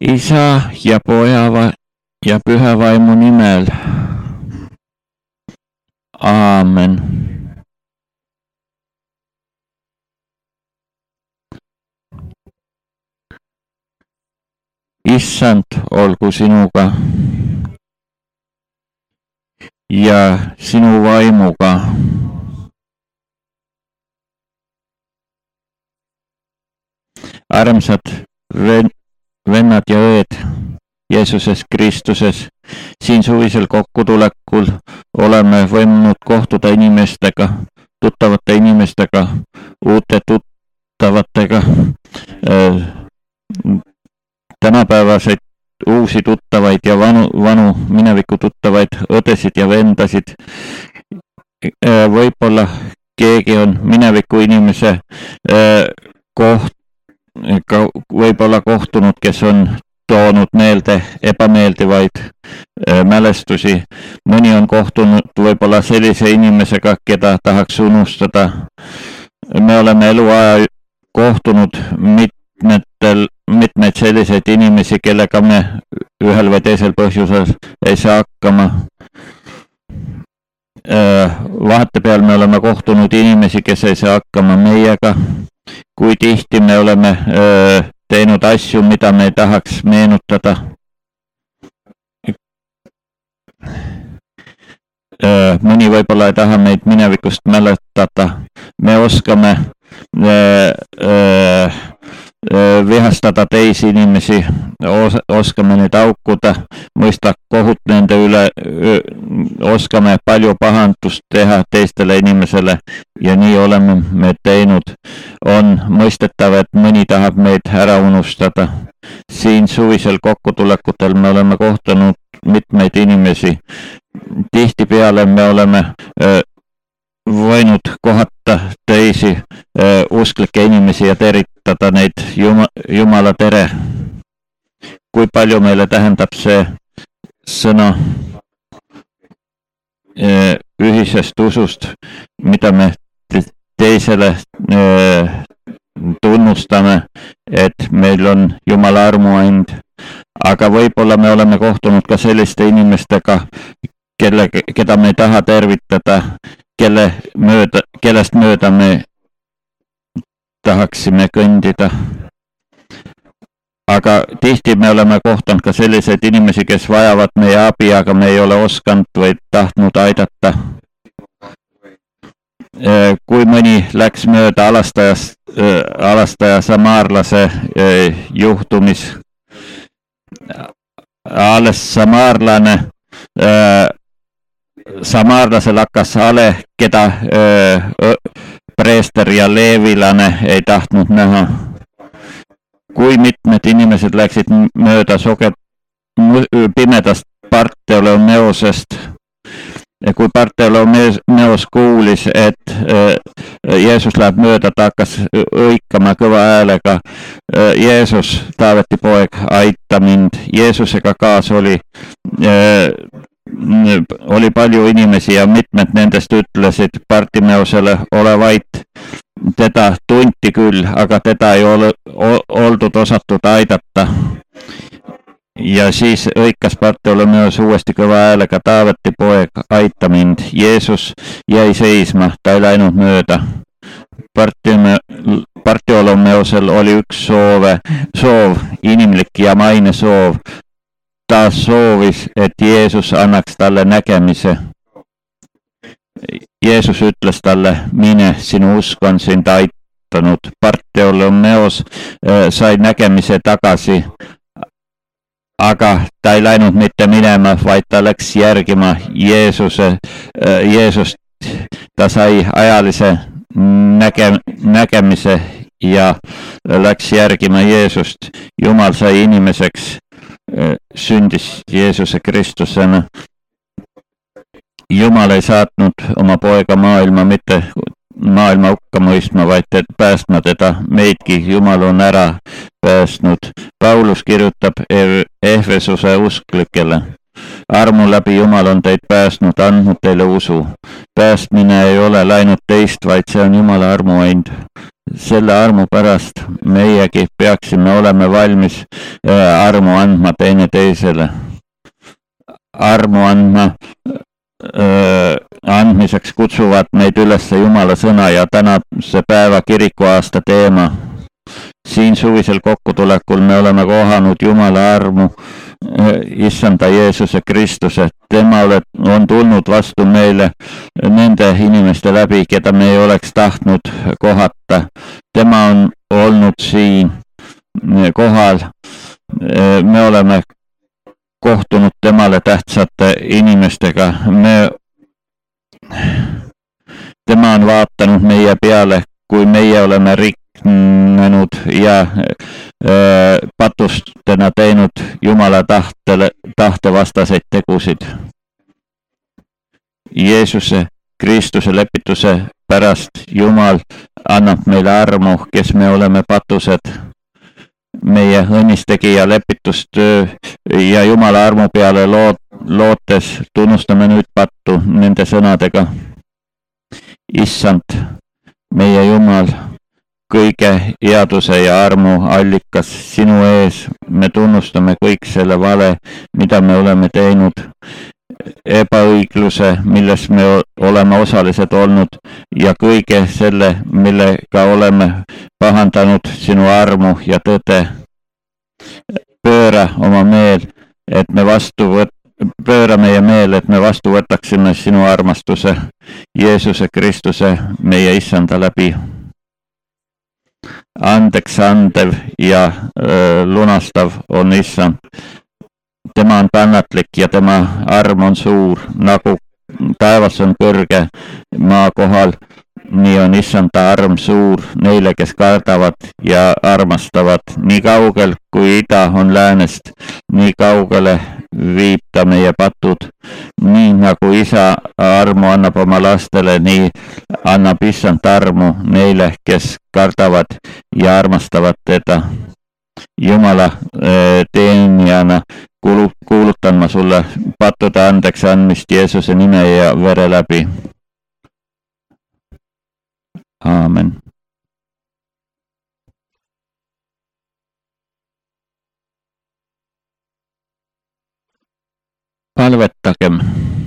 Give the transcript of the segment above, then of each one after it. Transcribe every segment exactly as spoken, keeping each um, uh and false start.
Isä ja Poja ja Pyhä Vaimu nimel. Aamen. Issand olgu sinuga ja sinu vaimuga. Armsad vennad ja õed Jeesuses Kristuses, siin suvisel kokkutulekul oleme võimunud kohtuda inimestega, tuttavate inimestega, uute tuttavatega, tänapäevaseid uusi tuttavaid ja vanu, vanu mineviku tuttavaid õdesid ja vendasid. Võib-olla keegi on mineviku inimese koht, võib-olla kohtunud, kes on toonud meelde ebameeldivaid mälestusi. Mõni on kohtunud võib-olla sellise inimesega, keda tahaks unustada. Me oleme eluaja kohtunud mitmetel, mitmeid selliseid inimesi, kellega me ühel või teisel põhjusel ei saa hakkama. Vahepeal me oleme kohtunud inimesi, kes ei saa hakkama meiega. Kui tihti me oleme teinud asju, mida me ei tahaks meenutada. Mõni võib-olla ei taha meid minevikust mäletada. Me oskame vihastada teisi inimesi, oskame neid aukuda, mõista kohut nende üle, oskame palju pahandust teha teistele inimesele ja nii oleme me teinud. On mõistetav, et mõni tahab meid ära unustada. Siin suvisel kokkutulekutel me oleme kohtunud mitmeid inimesi. Tihtipeale me oleme võinud kohata teisi usklikke inimesi ja teritada neid Jumala tere. Kui palju meile tähendab see sõna ühisest usust, mida me teisele tunnustame, et meil on Jumala armuand. Aga võib-olla me oleme kohtunud ka selliste inimestega, kelle, keda me ei taha tervitada, kelle mööda, kellest mööda me tahaksime kõndida. Aga tihti me oleme kohtunud ka selliseid inimesi, kes vajavad meie abi, aga me ei ole osanud või tahtnud aidata. Kui mõni läks mööda alastajast, alastaja samaarlase juhtumis, alles samaarlane, samaarlasel hakkas ale, keda preester ja leevilane ei tahtnud näha. Kui mitmed inimesed läksid mööda soget pimedast Bartolomeosest, kui Bartolomeos kuulis, et Jeesus läheb mööda, ta hakkas õikama kõva häälega. Jeesus, Taaveti poeg, aita mind. Jeesusega kaas oli, oli palju inimesi ja mitmed nendest ütlesid Bartimeosele, ole vait. Teda tunti küll, aga teda ei ole oldud osatud aidata. Ja siis õikas Bartolomeos uuesti kõva häälega, Taaveti poeg, aita mind. Jeesus jäi seisma, ta ei läinud mööda. Bartolomeosel oli üks soove, soov, inimlik ja maine soov. Ta soovis, et Jeesus annaks talle nägemise. Jeesus ütles talle, mine, sinu usk on sind aitanud. Bartolomeos sai nägemise tagasi. Aga ta ei läinud mitte minema, vaid ta läks järgima Jeesuse, Jeesust. Ta sai ajalise näge, nägemise ja läks järgima Jeesust. Jumal sai inimeseks, sündis Jeesuse Kristusena. Jumal ei saatnud oma poega maailma mitte maailma hukka mõistma, vaid päästma teda, meidki Jumal on ära päästnud. Paulus kirjutab Ehvesuse usklikele. Armu läbi Jumal on teid päästnud, andnud teile usu. Päästmine ei ole läinud teist, vaid see on Jumala armuand. selle armu pärast meiegi peaksime olema valmis armu andma teineteisele. Armu andma öö, andmiseks kutsuvad meid üles Jumala sõna ja tänase päeva kirikuaasta teema. Siin suvisel kokkutulekul me oleme kohanud Jumala armu, Issanda Jeesuse Kristuse. Tema on tulnud vastu meile nende inimeste läbi, keda me ei oleks tahtnud kohata. Tema on olnud siin kohal. Me oleme kohtunud temale tähtsate inimestega. Me, tema on vaatanud meie peale, kui meie oleme riknenud ja äh, patustena teinud Jumala tahtele, tahtevastaseid tegusid. Jeesuse Kristuse lepituse pärast Jumal annab meile armu, kes me oleme patused. Meie õnnistegija lepitustöö ja Jumala armu peale loot, lootes tunnustame nüüd pattu nende sõnadega. Issand, meie Jumal, kõige headuse ja armu allikas sinu ees, me tunnustame kõik selle vale, mida me oleme teinud, ebaõigluse, milles me oleme osalised olnud ja kõige selle, millega oleme pahandanud sinu armu ja tõde. Pööra oma meel, et me vastu võt-, pööra meie meel, et me vastu võtaksime sinu armastuse Jeesuse Kristuse, meie Issanda läbi. Andeks andev ja öö, lunastav on Issand. Tema on kannatlik ja tema arm on suur, nagu taevas on kõrge maa kohal, nii on Issanda arm suur neile, kes kardavad ja armastavad. Nii kaugel kui ida on läänest, nii kaugele viib ta meie patud. Nii nagu isa armu annab oma lastele, nii annab Issand armu neile, kes kardavad ja armastavad teda. Jumala teenijana kuulutan ma sulle pattude andeks andmist Jeesuse nime ja vere läbi. Aamen. Palvetagem.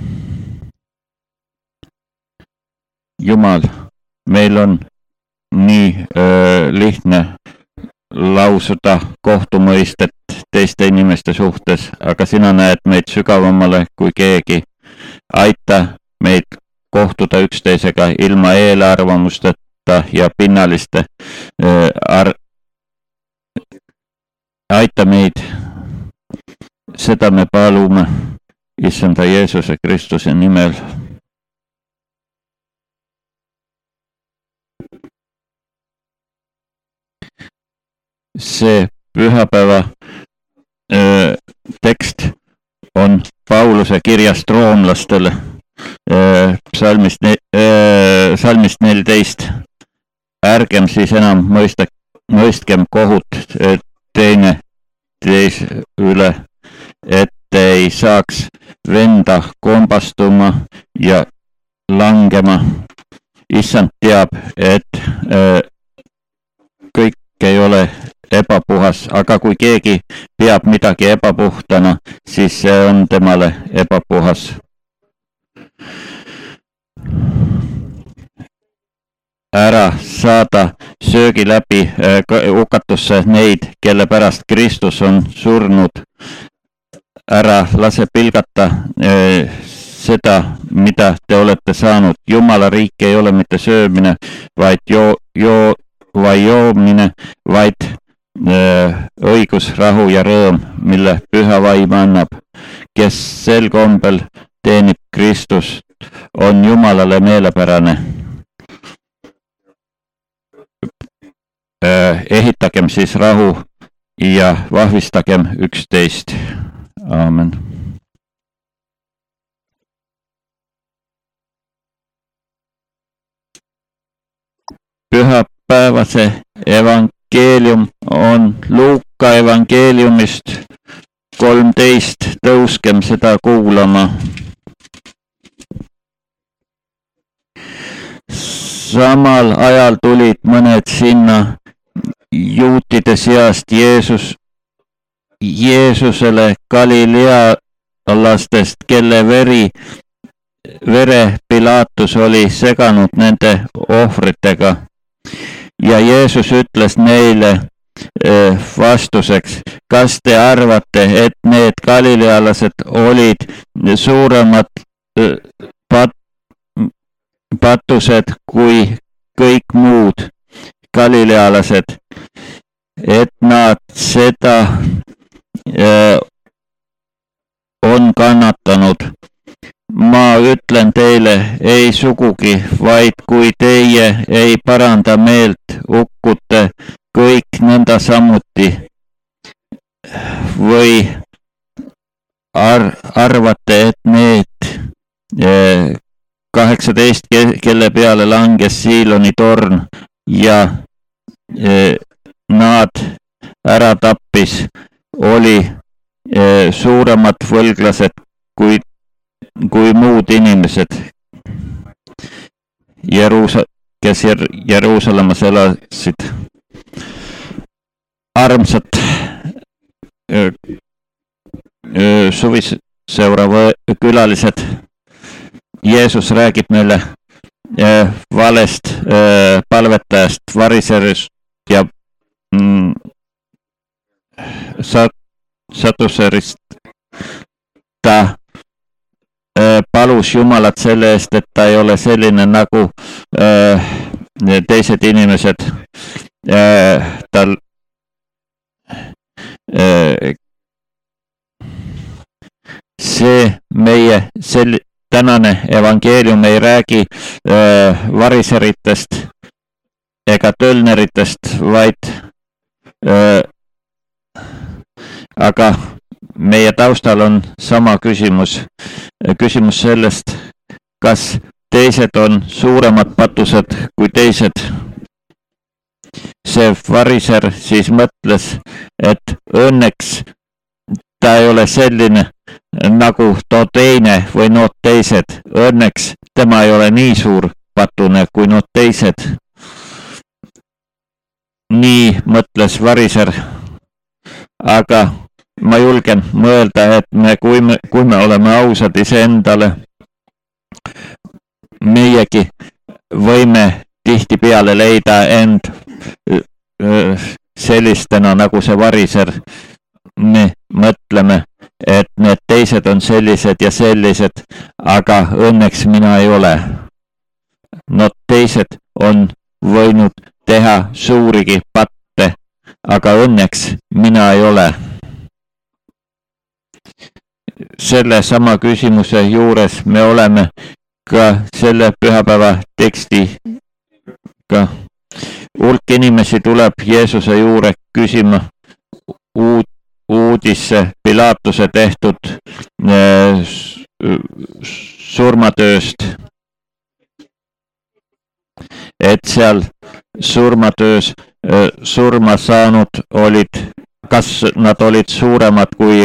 Jumal, meil on nii öö, lihtne lausuda kohtumõistet teiste inimeste suhtes, aga sina näed meid sügavamale kui keegi. Aita meid kohtuda üksteisega ilma eelarvamusteta ja pinnaliste äh, ar-. Aita meid, seda me palume Issanda Jeesuse Kristuse nimel. See pühapäeva öö, tekst on Pauluse kirjast roomlastele öö, psalmist, öö, psalmist neliteist. Ärgem siis enam mõista, mõistkem kohut teine teis üle, et ei saaks venda kombastuma ja langema. Issand teab, et öö, kõik ei ole ebapuhas, aga kui keegi peab midagi ebapuhtana, siis see on temale ebapuhas. Ära saada söögi läbi hukatusse neid, kelle pärast Kristus on surnud. Ära lase pilgata eh, seda, mida te olete saanud. Jumala riik ei ole mitte söömine, vaid joo, joo, vai joomine, vaid õigus, rahu ja rõõm, mille püha vaim annab. Kes sel kombel teenib Kristust, on Jumalale meelepärane. Ehitagem siis rahu ja vahvistagem üksteist. Aamen. Pühapäevase evangeelium on Luuka evangeeliumist kolmteist, tõuskem seda kuulama. samal ajal tulid mõned sinna juutide seast Jeesus, Jeesusele galilealastest, kelle veri, vere Pilaatus oli seganud nende ohvritega. Ja Jeesus ütles neile vastuseks, kas te arvate, et need galilealased olid suuremad pat, patused kui kõik muud galilealased, et nad seda äh, on kannatanud? Ma ütlen teile, ei sugugi, vaid kui teie ei paranda meelt, ukkute kõik nõnda samuti. Või ar arvate, et need eh, kaheksateist, kelle peale langes Siiloni torn ja eh, nad ära tappis, oli eh, suuremad võlglased kui kui muud inimesed, Jeruusa, kes Jer Jeruusalemmas elasid. Armsad öö, öö, suviseura külalised, Jeesus räägib meile öö, valest öö, palvetajast, variserist ja mm, sat satuserist. Ta palus Jumalat selle eest, et ta ei ole selline nagu äh, teised inimesed. Äh, tal äh, see meie sel tänane evangeelium ei räägi äh, variseritest ega tölneritest, vaid äh, aga meie taustal on sama küsimus, küsimus sellest, kas teised on suuremad patused kui teised. See variser siis mõtles, et õnneks ta ei ole selline nagu too teine või nood teised. Õnneks tema ei ole nii suur patune kui nood teised. Nii mõtles variser, aga ma julgen mõelda, et me, kui me, kui me oleme ausad iseendale, meiegi võime tihtipeale leida end sellistena nagu see variser. Me mõtleme, et need teised on sellised ja sellised, aga õnneks mina ei ole. Nad teised on võinud teha suurigi patte, aga õnneks mina ei ole. Selle sama küsimuse juures me oleme ka selle pühapäeva tekstiga. Hulk inimesi tuleb Jeesuse juurde küsima uud, uudisse Pilaatuse tehtud äh, surmatööst. Et seal surmatöös äh, surma saanud olid, kas nad olid suuremad kui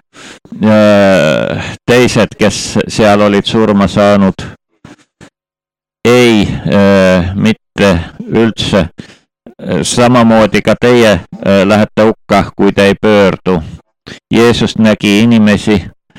äh, teised, kes seal olid surma saanud? Ei, äh, mitte üldse. Samamoodi ka teie äh, lähete hukka, kui te ei pöördu. Jeesus nägi inimesi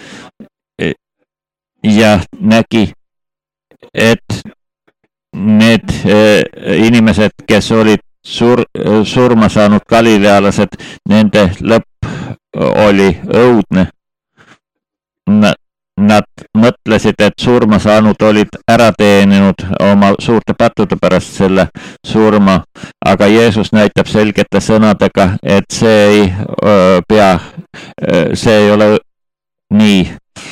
ja nägi, et need äh, inimesed, kes olid Sur, surma saanud galilealased, nende lõpp oli õudne. Nad, nad mõtlesid, et surma saanud olid ära teeninud oma suurte pattude pärast selle surma, aga Jeesus näitab selgete sõnadega, et see ei öö, pea, see ei ole nii.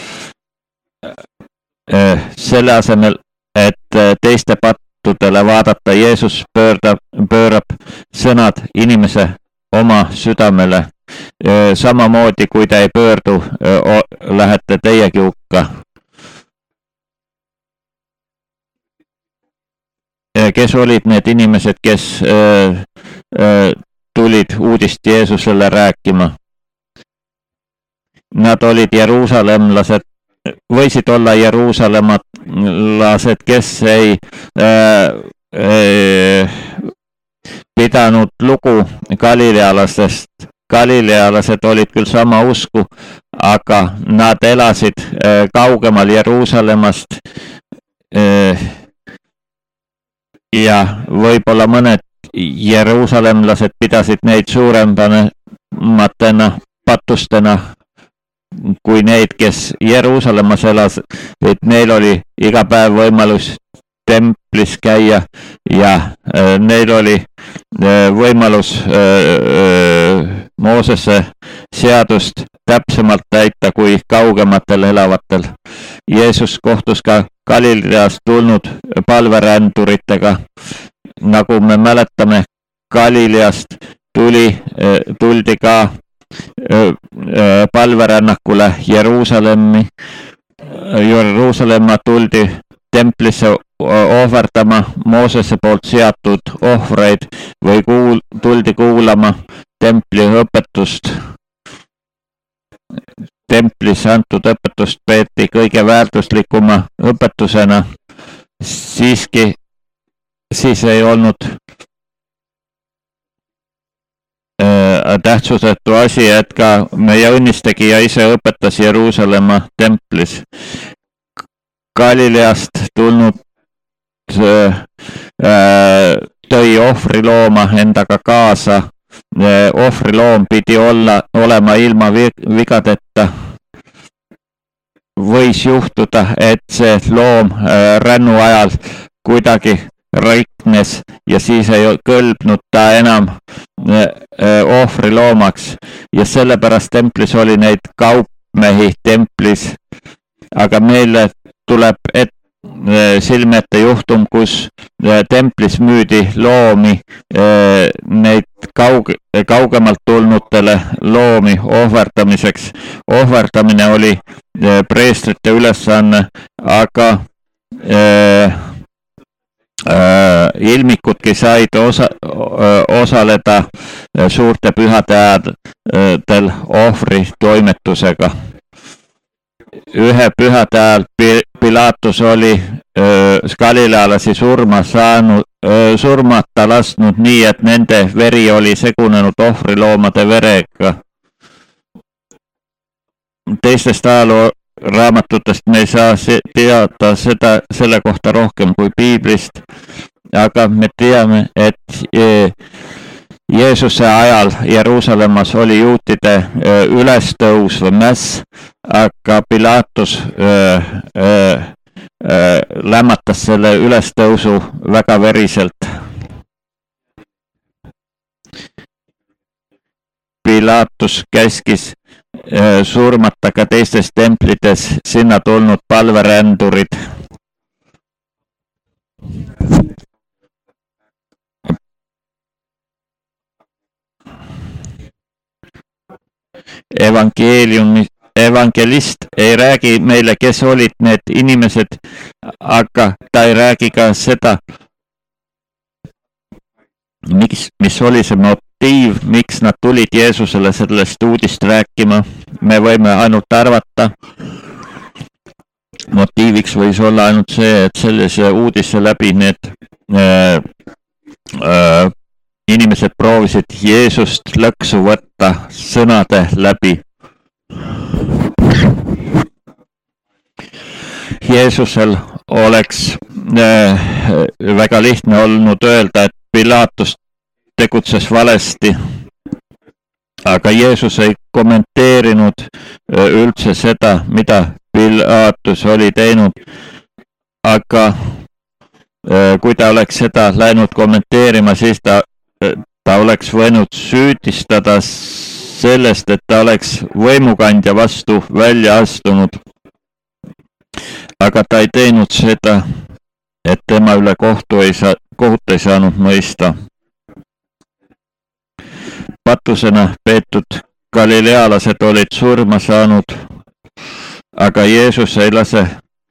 Selle asemel, et teiste pat vaadata, Jeesus pöördab, pöörab sõnad inimese oma südamele. Samamoodi, kui ta ei pöördu, lähete teiegi hukka. Kes olid need inimesed, kes äh, äh, tulid uudist Jeesusele rääkima? Nad olid jeruusalemlased, võisid olla jeruusalemlased, kes ei äh, pidanud lugu galilealastest. Galilealased olid küll sama usku, aga nad elasid kaugemal Jeruusalemmast ja võib-olla mõned jeruusalemlased pidasid neid suurematena patustena kui neid, kes Jeruusalemmas elas, et neil oli iga päev võimalus templis käia ja neil oli võimalus Moosese seadust täpsemalt täita kui kaugematel elavatel. Jeesus kohtus ka Galileast tulnud palveränduritega. Nagu me mäletame, Galileast tuli, tuldi ka palverännakule Jeruusalemmi. Jeruusalemma tuldi templisse ohverdama Moosese poolt seatud ohvreid või kuul, tuldi kuulama templi õpetust. Templis antud õpetust peeti kõige väärtuslikuma õpetusena. Siiski, siis ei olnud äh, tähtsusetu asi, et ka meie õnnistegija ise õpetas Jeruusalemma templis. Galileast tulnud äh, tõi ohvrilooma endaga kaasa. Ohvriloom pidi olla, olema ilma vigadeta. Võis juhtuda, et see loom rännu ajal kuidagi riknes ja siis ei kõlbnud ta enam ohvriloomaks ja sellepärast templis oli neid kaupmehi templis. Aga meile tuleb et silme ette juhtum, kus templis müüdi loomi, neid kauge, kaugemalt tulnutele loomi ohverdamiseks. Ohverdamine oli preestrite ülesanne, aga äh, äh, ilmikudki said osa, osaleda suurte pühade ajadel ohvri toimetusega. Ühe pühade ajal Pilatus oli öö, galilealasi surma saanud, öö, surmata lasknud nii, et nende veri oli segunenud ohvriloomade verega. Teistest ajaloo raamatutest me ei saa teada seda, selle kohta rohkem kui piiblist, aga me teame, et e, Jeesuse ajal Jeruusalemmas oli juutide ülestõus või mäss, aga Pilatus öö, öö, öö, lämmatas selle ülestõusu väga veriselt. Pilatus käskis öö, surmata ka teistes templites sinna tulnud palverändurid. Evangeeliumi, evangelist ei räägi meile, kes olid need inimesed, aga ta ei räägi ka seda, miks, mis oli see motiiv, miks nad tulid Jeesusele sellest uudist rääkima. Me võime ainult arvata. Motiiviks võis olla ainult see, et sellise uudise läbi need äh, äh, inimesed proovisid Jeesust lõksu võtta sõnade läbi. Jeesusel oleks äh, väga lihtne olnud öelda, et Pilatus tegutses valesti, aga Jeesus ei kommenteerinud äh, üldse seda, mida Pilatus oli teinud, aga äh, kui ta oleks seda läinud kommenteerima, siis ta ta oleks võinud süüdistada sellest, et ta oleks võimukandja vastu välja astunud. Aga ta ei teinud seda, et tema üle kohtu ei saa, kohut ei saanud mõista. Patusena peetud galilealased olid surma saanud, aga Jeesus ei lase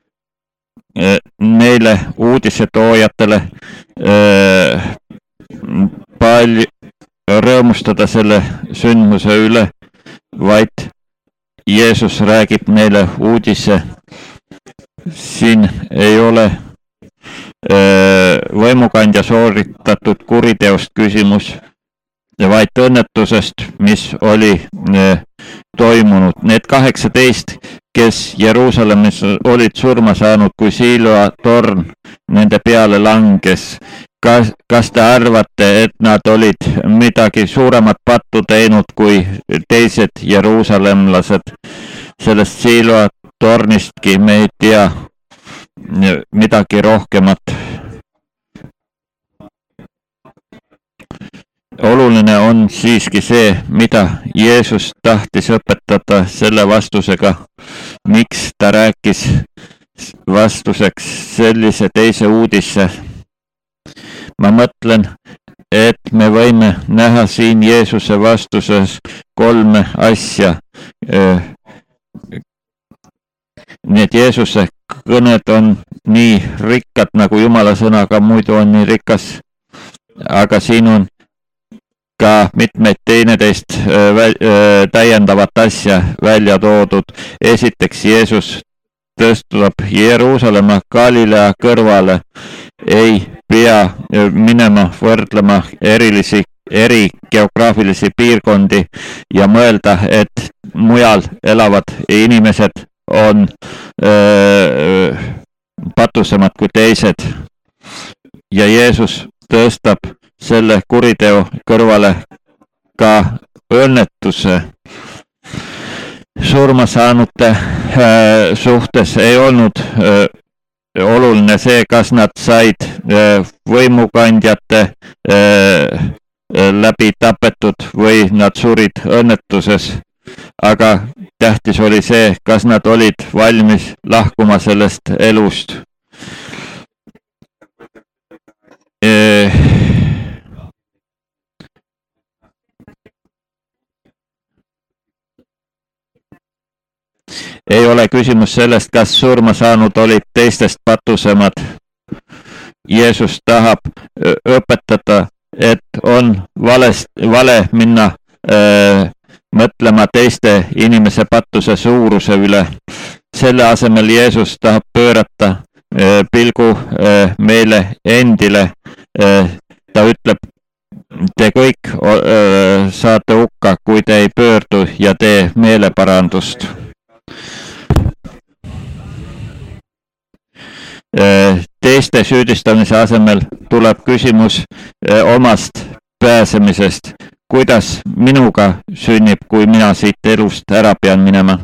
neile uudisetoojatele äh, palju rõõmustada selle sündmuse üle, vaid Jeesus räägib neile uudise. Siin ei ole võimukandja sooritatud kuriteost küsimus, vaid õnnetusest, mis oli toimunud. Need kaheksateist, kes Jeruusalemmis olid surma saanud, kui Siloa torn nende peale langes. Kas, kas te arvate, et nad olid midagi suuremat pattu teinud kui teised jeruusalemlased? Sellest Siloa tornistki me ei tea midagi rohkemat. Oluline on siiski see, mida Jeesus tahtis õpetada selle vastusega, miks ta rääkis vastuseks sellise teise uudisse. Ma mõtlen, et me võime näha siin Jeesuse vastuses kolme asja. Need Jeesuse kõned on nii rikkad, nagu Jumala sõnaga muidu on nii rikas, aga siin on ka mitmeid teineteist täiendavat asja välja toodud. Esiteks, Jeesus tõstab Jeruusalemma Galilea kõrvale, ei pea minema võrdlema erilisi, eri geograafilisi piirkondi ja mõelda, et mujal elavad inimesed on öö, patusemad kui teised. Ja Jeesus tõstab selle kuriteo kõrvale ka õnnetuse. Surma saanute äh, suhtes ei olnud äh, oluline see, kas nad said äh, võimukandjate äh, läbi tapetud või nad surid õnnetuses. Aga tähtis oli see, kas nad olid valmis lahkuma sellest elust. Äh, Ei ole küsimus sellest, kas surma saanud olid teistest patusemad. Jeesus tahab õpetada, et on valest, vale minna öö, mõtlema teiste inimese patuse suuruse üle. Selle asemel Jeesus tahab pöörata öö, pilgu öö, meile endile. Öö, ta ütleb, te kõik öö, saate hukka, kui te ei pöördu ja tee meeleparandust. Teiste süüdistamise asemel tuleb küsimus omast pääsemisest. Kuidas minuga sünnib, kui mina siit elust ära pean minema?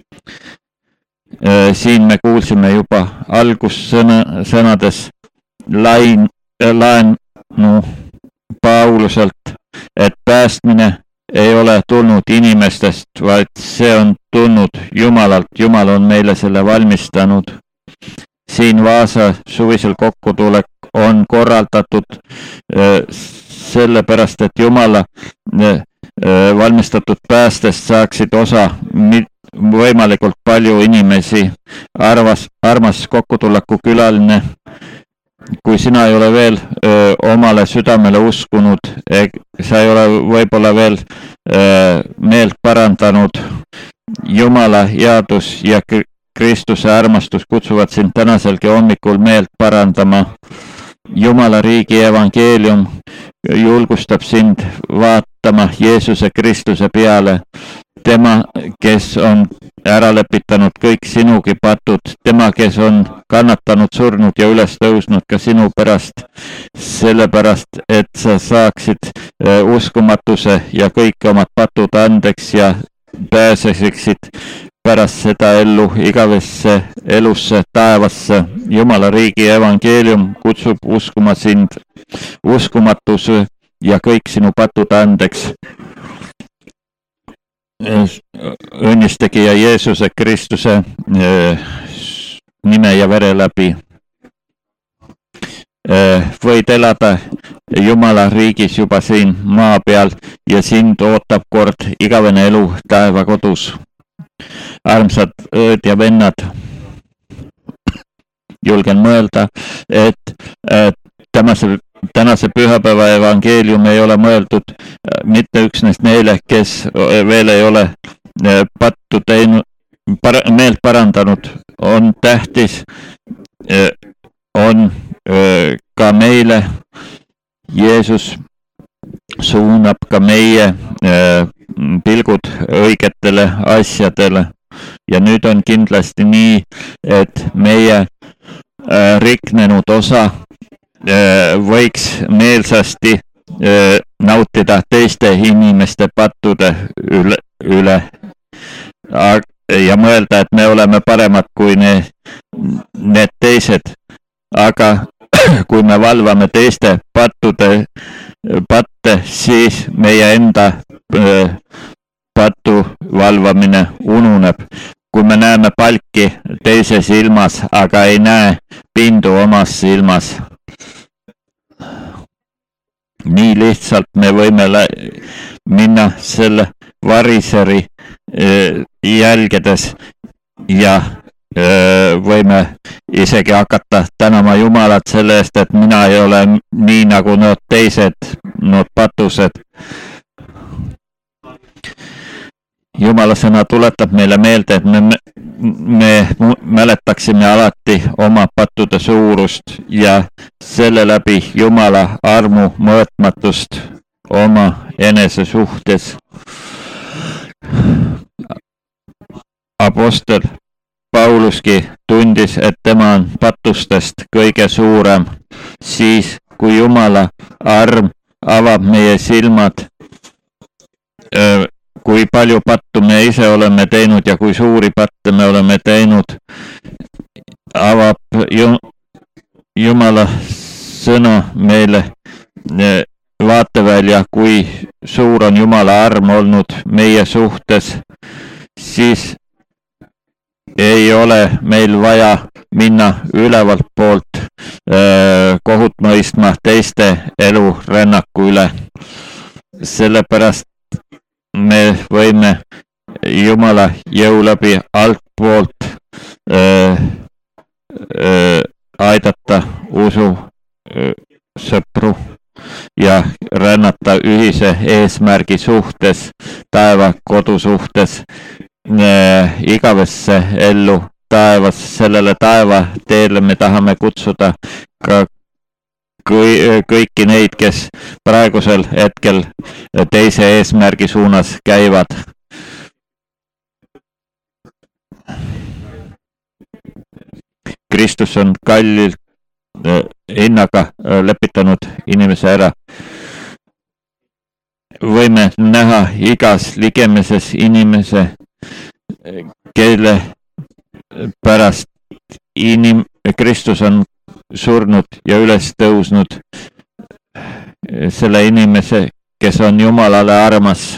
Siin me kuulsime juba algussõnades lain, laenu Pauluselt, et päästmine ei ole tulnud inimestest, vaid see on tulnud Jumalalt. Jumal on meile selle valmistanud. Siin Vaasa suvisel kokkutulek on korraldatud äh, sellepärast, et Jumala äh, valmistatud päästest saaksid osa võimalikult palju inimesi. Arvas, armas kokkutuleku külaline, kui sina ei ole veel öö, omale südamele uskunud, sa ei ole võib-olla veel öö, meelt parandanud, Jumala headus ja Kristuse armastus kutsuvad sind tänaselgi hommikul meelt parandama. Jumala riigi evangeelium julgustab sind vaatama Jeesuse Kristuse peale. Tema, kes on ära lepitanud kõik sinugi patud, tema, kes on kannatanud, surnud ja üles tõusnud ka sinu pärast, sellepärast, et sa saaksid uskumatuse ja kõik omad patud andeks ja pääsesiksid pärast seda ellu igavesse elusse, taevasse. Jumala riigi evangeelium kutsub uskuma sind, uskumatuse ja kõik sinu patud andeks. Õnnistegija Jeesuse Kristuse nime ja vere läbi. Võid elada Jumala riigis juba siin maa peal ja sind ootab kord igavene elu taeva kodus. Armsad õed ja vennad, julgen mõelda, et, et tänase, tänase pühapäeva evangeelium ei ole mõeldud mitte üksnes neile, kes veel ei ole pattu teinud, par, meelt parandanud. On tähtis, on ka meile. Jeesus suunab ka meie pilgud õigetele asjadele ja nüüd on kindlasti nii, et meie riknenud osa võiks meelsasti nautida teiste inimeste pattude üle, üle ja mõelda, et me oleme paremad kui need, need teised, aga kui me valvame teiste pattude patte, siis meie enda patu valvamine ununeb. Kui me näeme palki teise silmas, aga ei näe pindu omas silmas. Nii lihtsalt me võime minna selle variseri jälgedes ja võime isegi hakata tänama Jumalat selle eest, et mina ei ole nii nagu need teised, need patused. Jumala sõna tuletab meile meelde, et me, me mäletaksime alati oma pattude suurust ja selle läbi Jumala armu mõõtmatust oma enese suhtes. Apostel Pauluski tundis, et tema on patustest kõige suurem, siis kui Jumala arm avab meie silmad, kui palju pattu me ise oleme teinud ja kui suuri patte me oleme teinud, avab Jumala sõna meile vaatevälja, kui suur on Jumala arm olnud meie suhtes, siis ei ole meil vaja minna ülevalt poolt kohut mõistma teiste elurännaku üle. Sellepärast me võime Jumala jõu läbi altpoolt äh, äh, aidata usu äh, sõpru ja rännata ühise eesmärgi suhtes, taeva kodu suhtes, äh, igavesse ellu taevas. Sellele taeva teele me tahame kutsuda ka kõiki neid, kes praegusel hetkel teise eesmärgi suunas käivad. Kristus on kallilt hinnaga lepitanud inimese ära. Võime näha igas ligemeses inimese, kelle pärast inim- Kristus on surnud ja üles tõusnud, selle inimese, kes on Jumalale armas.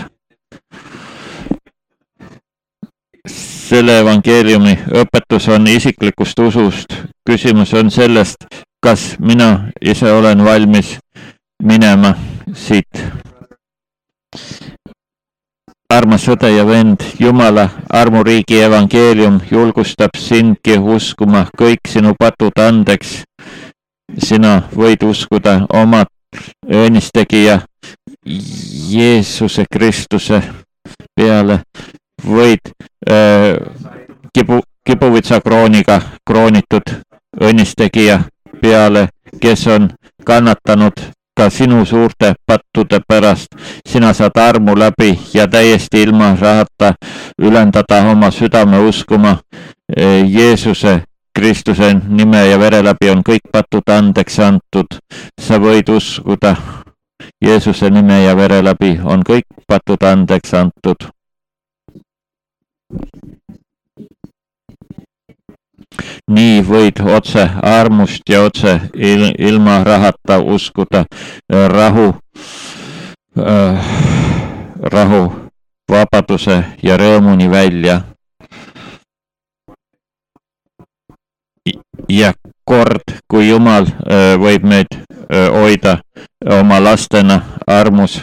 Selle evangeeliumi õpetus on isiklikust usust. Küsimus on sellest, kas mina ise olen valmis minema siit. Armas õde ja vend, Jumala armuriigi evangeelium julgustab sindki uskuma kõik sinu patud andeks. Sina võid uskuda oma õnnistegija Jeesuse Kristuse peale, võid äh, kibu, kibuvitsa krooniga kroonitud õnnistegija peale, kes on kannatanud ka sinu suurte pattude pärast. Sina saad armu läbi ja täiesti ilma rahata ülendada oma südame uskuma äh, Jeesuse Kristuse nime ja vere läbi on kõik patud andeks antud. Sa võid uskuda Jeesuse nime ja vere läbi on kõik patud andeks antud. Nii võid otse armust ja otse il, ilma rahata uskuda rahu, äh, rahu, vabaduse ja rõõmuni välja. Ja kord, kui Jumal öö, võib meid öö, hoida oma lastena armus,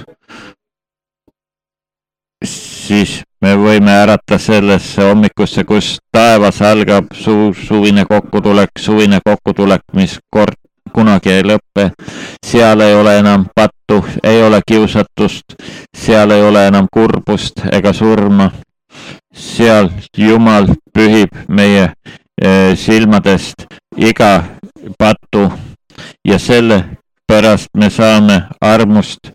siis me võime ärata sellesse hommikusse, kus taevas algab su, suvine kokkutulek, suvine kokkutulek, mis kord kunagi ei lõppe. Seal ei ole enam pattu, ei ole kiusatust, seal ei ole enam kurbust ega surma. Seal Jumal pühib meie silmadest iga pattu ja selle pärast me saame armust.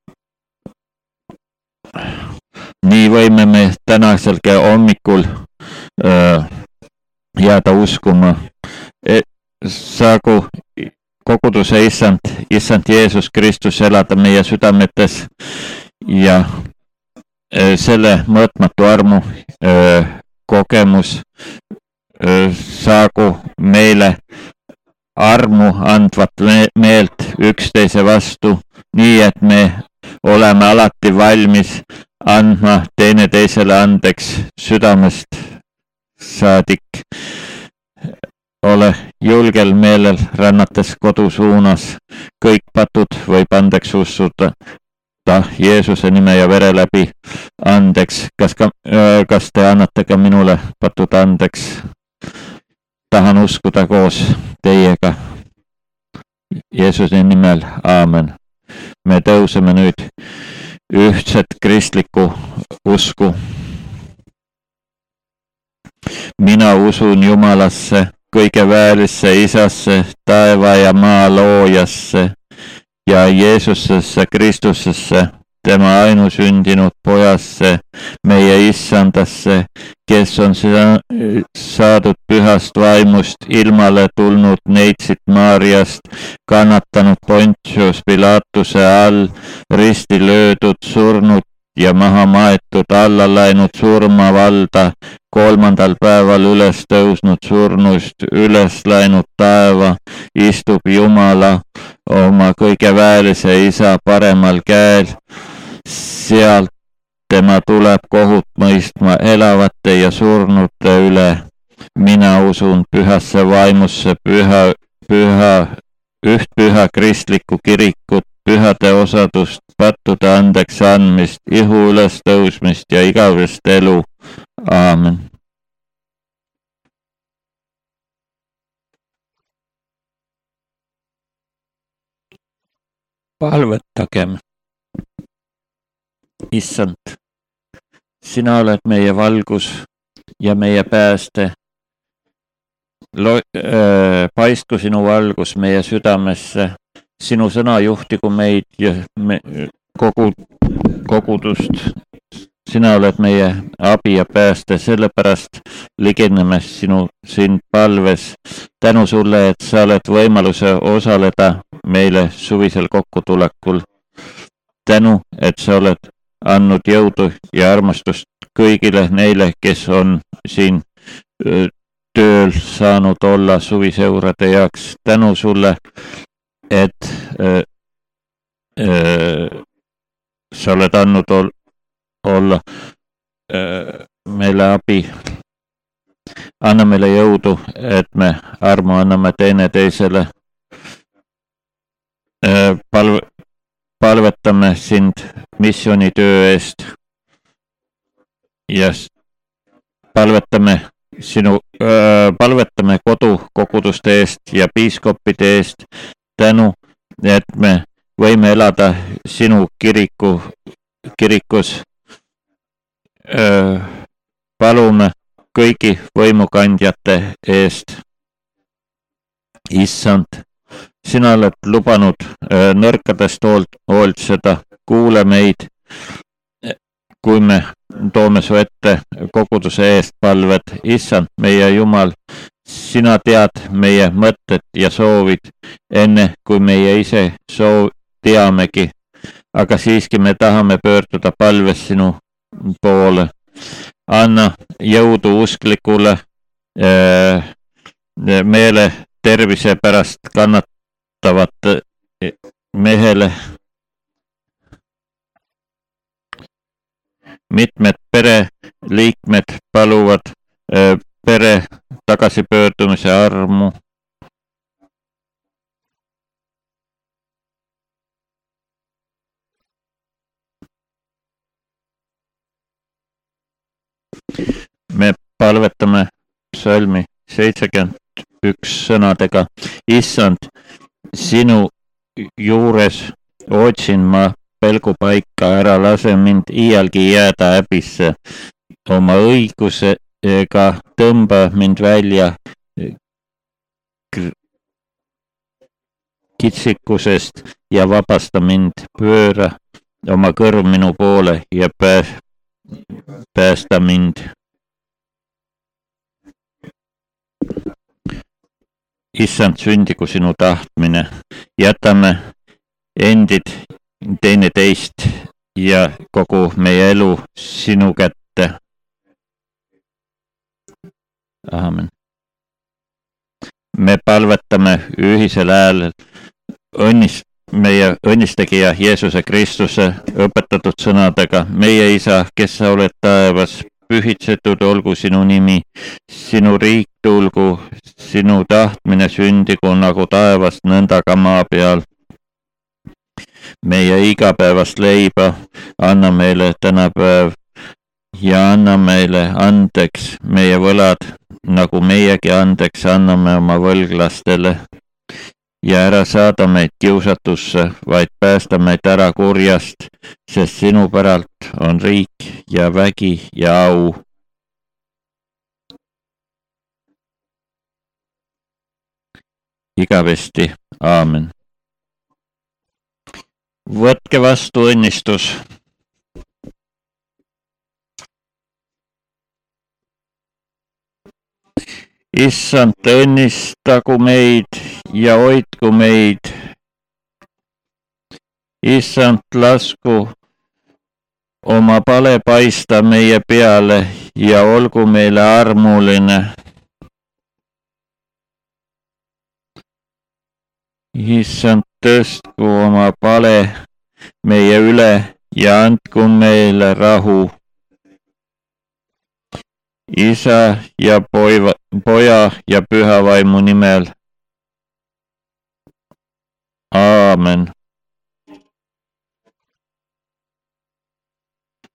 Nii võime me tänaselgi hommikul öö, jääda uskuma. E, saagu koguduse issand, issand Jeesus Kristus elada meie südametes ja öö, selle mõõtmatu armu öö, kogemus öö, saagu meile armu andvat meelt üksteise vastu, nii et me oleme alati valmis andma teineteisele andeks südamest saadik. Ole julgel meelel rännates kodu suunas, kõik patud võib andeks ussuda ta Jeesuse nime ja vere läbi andeks. Kas, ka, kas te annate ka minule patud andeks? Tahan uskuda koos teiega. Jeesuse nimel, aamen. Me tõuseme nüüd ühtset kristlikku usku. Mina usun Jumalasse, kõige väelisse isasse, taeva ja maa loojasse ja Jeesusesse Kristusesse, tema ainusündinud pojasse, meie issandasse, kes on saadud pühast vaimust, ilmale tulnud neitsit Maariast, kannatanud Pontius Pilatuse all, risti löödud, surnud ja maha maetud, alla läinud surmavalda, kolmandal päeval üles tõusnud surnust, üles läinud taeva, istub Jumala oma kõige väelise isa paremal käel. Sealt tema tuleb kohut mõistma elavate ja surnute üle. Mina usun pühasse vaimusse, püha, püha, üht püha kristlikku kirikut, pühade osadust, pattude andeks andmist, ihu üles tõusmist ja igavest elu. Aamen. Palvetagem. Issand, sina oled meie valgus ja meie pääste. Lo- äh, paistku sinu valgus meie südamesse. Sinu sõna juhtigu meid ja me, kogu, kogudust. Sina oled meie abi ja pääste, sellepärast ligineme sinu sind palves. Tänu sulle, et sa oled võimaluse osaleda meile suvisel kokkutulekul. Tänu, et sa oled andnud jõudu ja armastust kõigile neile, kes on siin tööl saanud olla suviseurade jaoks. Tänu sulle, et äh, äh, sa oled andnud ol, olla äh, meile abi. Anna meile jõudu, et me armu anname teineteisele. Äh, palve, palvetame sind missioonitöö eest ja palvetame sinu, äh, palvetame kodu koguduste eest ja piiskopide eest. Tänu, et me võime elada sinu kiriku, kirikus. Öö, palume kõigi võimukandjate eest. Issand, sina oled lubanud öö, nõrkadest hoolt, hoolitseda, kuule meid, kui me toome su ette koguduse eest palved. Issand, meie Jumal, sina tead meie mõtted ja soovid enne, kui meie ise soov teamegi, aga siiski me tahame pöörduda palves sinu poole. Anna jõudu usklikule äh, meele tervise pärast kannatavat mehele. Mitmed pereliikmed paluvad äh, pere tagasipöördumise armu. Me palvetame psalmi seitsekümmend üks sõnadega. Issand, sinu juures otsin ma pelgupaika, ära lase mind iialgi jääda häbisse. Oma õigusega tõmba mind välja kitsikusest ja vabasta mind. Pööra oma kõrv minu poole ja pää- päästa mind. Issand, sündigu sinu tahtmine. Jätame endid teineteist ja kogu meie elu sinu kätte. Aamen. Me palvetame ühisel häälel õnnist, meie õnnistegija Jeesuse Kristuse õpetatud sõnadega. Meie Isa, kes sa oled taevas, pühitsetud olgu sinu nimi, sinu riik tulgu, sinu tahtmine sündigu nagu taevas, nõnda ka maa peal. Meie igapäevast leiba anna meile tänapäev ja anna meile andeks meie võlad, nagu meiegi andeks anname oma võlglastele. Ja ära saada meid kiusatusse, vaid päästa meid ära kurjast, sest sinu päralt on riik ja vägi ja au. Igavesti. Aamen. Võtke vastu õnnistus. Issand, õnnistagu meid ja hoidku meid. Issand, lasku oma pale paista meie peale ja olgu meile armuline. Issand, tõstku oma pale meie üle ja andku meile rahu. Isa ja poiva, poja ja püha vaimu nimel. Aamen.